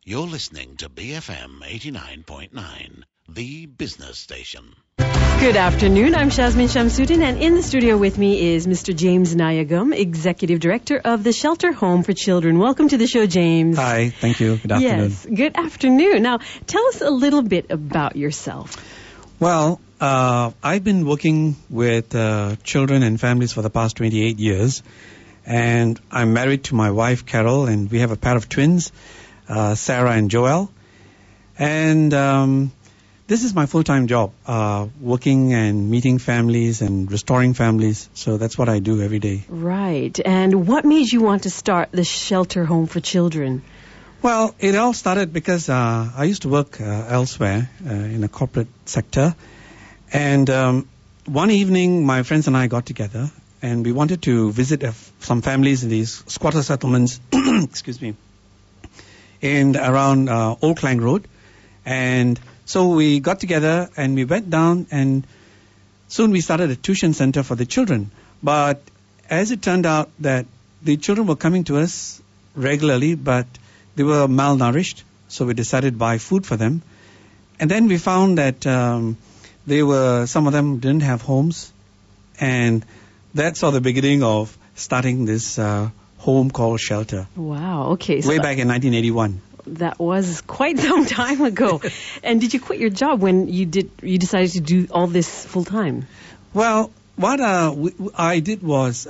You're listening to BFM 89.9, the business station. Good afternoon. I'm Shazmin Shamsuddin, and in the studio with me is Mr. James Nayagam, Executive Director of the Shelter Home for Children. Welcome to the show, James. Hi, thank you. Good afternoon. Yes, good afternoon. Now, tell us a little bit about yourself. Well, I've been working with children and families for the past 28 years, and I'm married to my wife, Carol, and we have a pair of twins, Sarah and Joel. And this is my full-time job, working and meeting families and restoring families. So that's what I do every day. Right. And what made you want to start the Shelter Home for Children? Well, it all started because I used to work elsewhere in the corporate sector. And one evening, my friends and I got together, and we wanted to visit some families in these squatter settlements, excuse me, in around Old Klang Road. And so we got together and we went down, and soon we started a tuition center for the children. But as it turned out that the children were coming to us regularly, but they were malnourished, so we decided to buy food for them. And then we found that some of them didn't have homes, and that's the beginning of starting this home called Shelter. Wow, okay. Way back in 1981. That was quite some time ago. And did you quit your job when you decided to do all this full time? Well, what I did was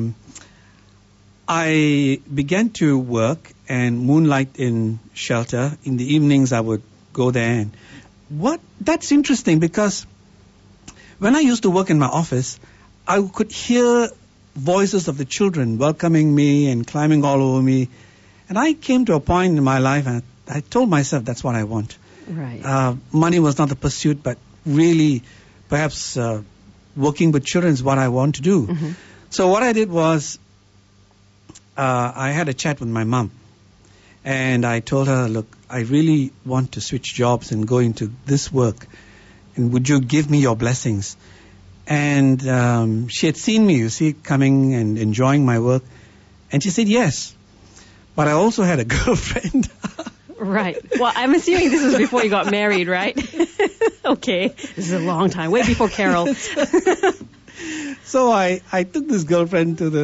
I began to work and moonlight in Shelter. In the evenings, I would go there. And that's interesting, because when I used to work in my office, I could hear voices of the children welcoming me and climbing all over me. And I came to a point in my life, and I told myself that's what I want. Right. Money was not the pursuit, but really perhaps working with children is what I want to do. Mm-hmm. So what I did was I had a chat with my mom. And I told her, look, I really want to switch jobs and go into this work. And would you give me your blessings? And she had seen me, coming and enjoying my work. And she said yes. But I also had a girlfriend. Right. Well, I'm assuming this was before you got married, right? Okay. This is a long time, way before Carol. So I took this girlfriend to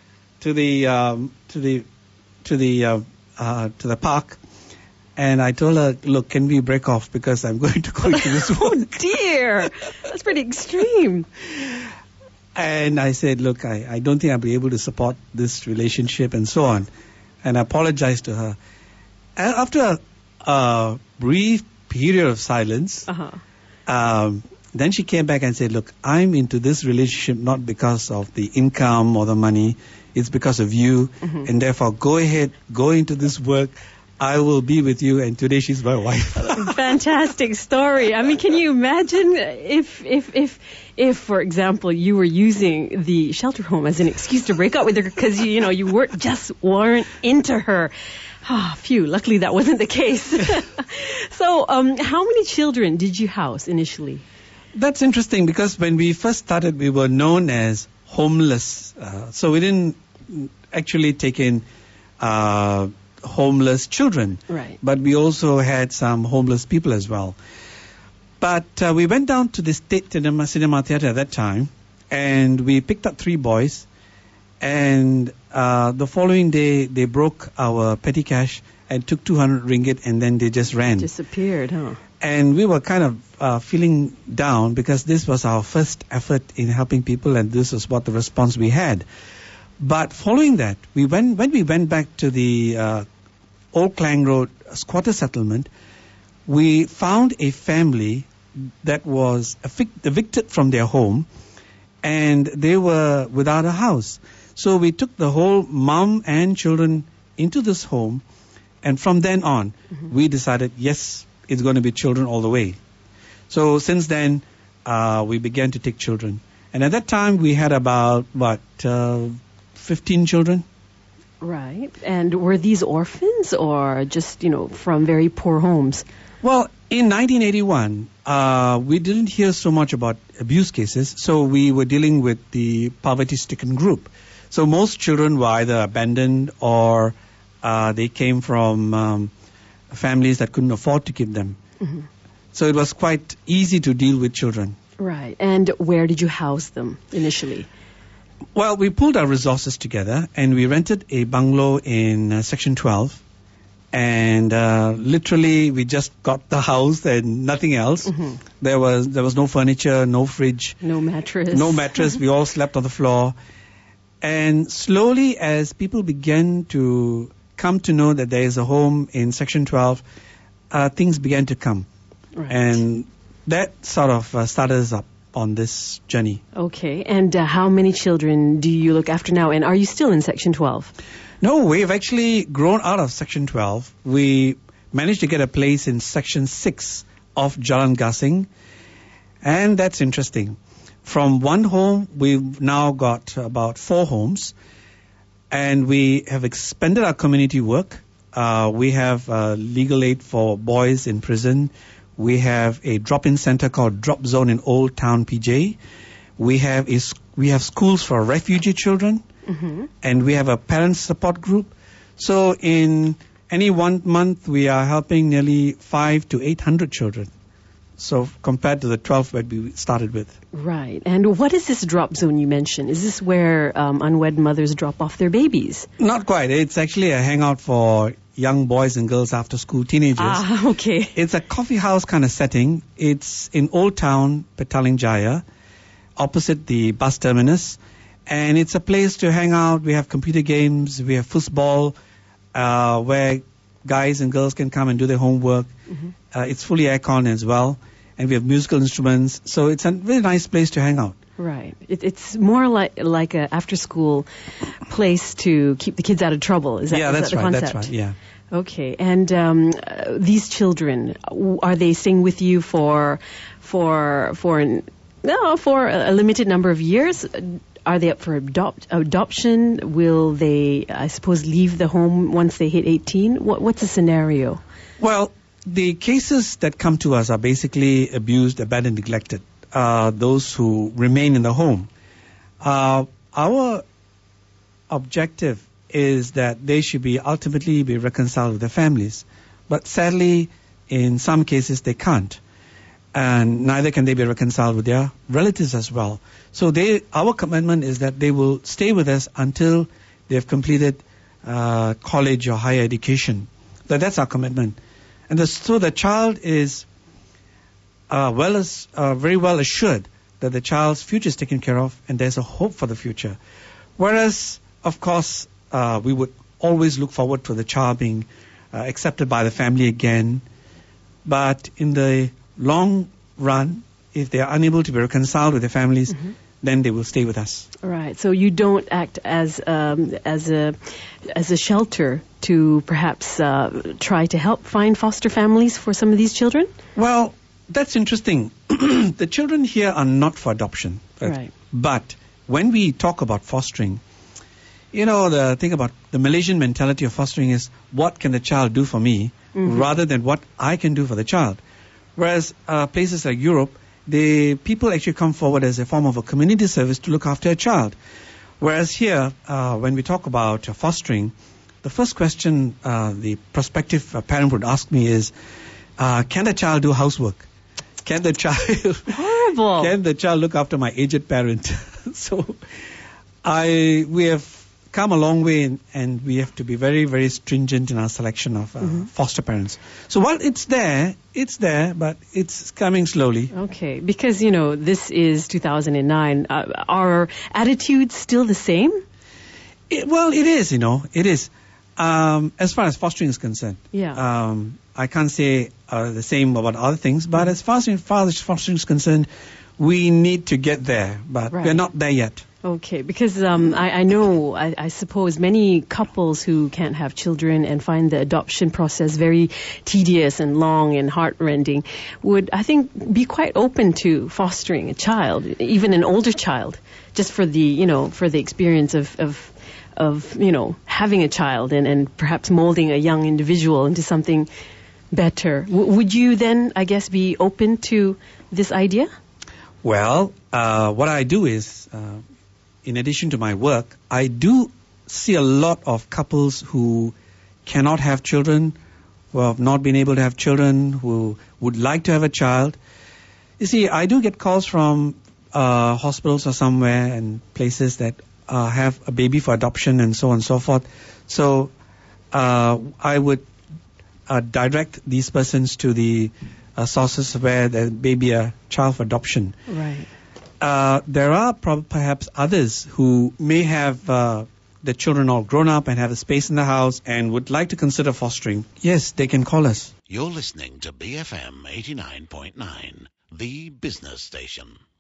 the park, and I told her, look, can we break off, because I'm going to go into this work. Oh dear, that's pretty extreme. And I said, look, I don't think I'll be able to support this relationship, and so on. And I apologized to her. And after a brief period of silence, then she came back and said, look, I'm into this relationship not because of the income or the money. It's because of you. Mm-hmm. And therefore, go ahead, go into this work. I will be with you. And today she's my wife. Fantastic story. I mean, can you imagine if, for example, you were using the shelter home as an excuse to break up with her because, you weren't into her? Ah, phew, luckily that wasn't the case. So, how many children did you house initially? That's interesting, because when we first started, we were known as homeless. So we didn't actually take in homeless children. Right. But we also had some homeless people as well. But we went down to the State Cinema Theatre at that time, and we picked up 3 boys. And the following day, they broke our petty cash and took 200 ringgit, and then they just ran. Disappeared, huh? And we were kind of feeling down, because this was our first effort in helping people, and this was what the response we had. But following that, when we went back to the Old Klang Road squatter settlement, we found a family that was evicted from their home, and they were without a house. So we took the whole mom and children into this home, and from then on, we decided, yes, it's going to be children all the way. So since then, we began to take children. And at that time, we had about, 15 children. Right. And were these orphans or just, from very poor homes? Well, in 1981, we didn't hear so much about abuse cases, so we were dealing with the poverty-stricken group. So most children were either abandoned or they came from families that couldn't afford to keep them. So it was quite easy to deal with children. Right. And where did you house them initially? Well, we pulled our resources together and we rented a bungalow in Section 12. And literally, we just got the house and nothing else. There was no furniture, no fridge, no mattress. We all slept on the floor. And slowly, as people began to come to know that there is a home in Section 12, things began to come. Right. And that sort of started us up on this journey. Okay. And how many children do you look after now? And are you still in Section 12? No, we've actually grown out of Section 12. We managed to get a place in Section 6 of Jalan Gasing. And that's interesting. From one home, we've now got about 4 homes. And we have expanded our community work. We have legal aid for boys in prison. We have a drop-in center called Drop Zone in Old Town, PJ. We have schools for refugee children. And we have a parent support group. So in any 1 month, we are helping nearly 500 to 800 children. So compared to the 12 that we started with. Right. And what is this drop zone you mentioned? Is this where unwed mothers drop off their babies? Not quite. It's actually a hangout for young boys and girls after school, teenagers. Ah, okay. It's a coffee house kind of setting. It's in Old Town, Petaling Jaya, opposite the bus terminus. And it's a place to hang out. We have computer games. We have football, where guys and girls can come and do their homework. It's fully aircon as well. And we have musical instruments. So it's a really nice place to hang out. Right. It's more like a after-school place to keep the kids out of trouble. Is that the concept? That's right. Yeah. Okay. And these children, are they staying with you for a limited number of years? Are they up for adoption? Will they, I suppose, leave the home once they hit 18? What's the scenario? Well, the cases that come to us are basically abused, abandoned, neglected. Those who remain in the home. Our objective is that they should ultimately be reconciled with their families. But sadly, in some cases, they can't. And neither can they be reconciled with their relatives as well. So our commitment is that they will stay with us until they have completed college or higher education. That's our commitment. And so the child is very well assured that the child's future is taken care of and there's a hope for the future. Whereas, of course, we would always look forward to the child being accepted by the family again. But in the long run, if they are unable to be reconciled with their families, then they will stay with us. Right. So you don't act as a shelter to perhaps try to help find foster families for some of these children? Well, that's interesting. The children here are not for adoption. Right. But when we talk about fostering, the thing about the Malaysian mentality of fostering is what can the child do for me rather than what I can do for the child. Whereas places like Europe, the people actually come forward as a form of a community service to look after a child. Whereas here, when we talk about fostering, the first question the prospective parent would ask me is, can the child do housework? Can the child horrible? Can the child look after my aged parent? So we have come a long way, and we have to be very, very stringent in our selection of foster parents. So while it's there, but it's coming slowly. Okay, because, this is 2009. Are attitudes still the same? It is, it is. As far as fostering is concerned. Yeah. I can't say the same about other things, but as far as fostering is concerned, we need to get there, but we're not there yet. Okay, because I suppose many couples who can't have children and find the adoption process very tedious and long and heart-rending would, I think, be quite open to fostering a child, even an older child, just for the experience of having a child and perhaps molding a young individual into something better. Would you then, I guess, be open to this idea? Well, what I do is, in addition to my work, I do see a lot of couples who cannot have children who have not been able to have children, who would like to have a child. You see, I do get calls from hospitals or somewhere and places that have a baby for adoption and so on and so forth. So I would direct these persons to the sources where there may be a child for adoption. Right. There are perhaps others who may have the children all grown up and have a space in the house and would like to consider fostering. Yes, they can call us. You're listening to BFM 89.9, the business station.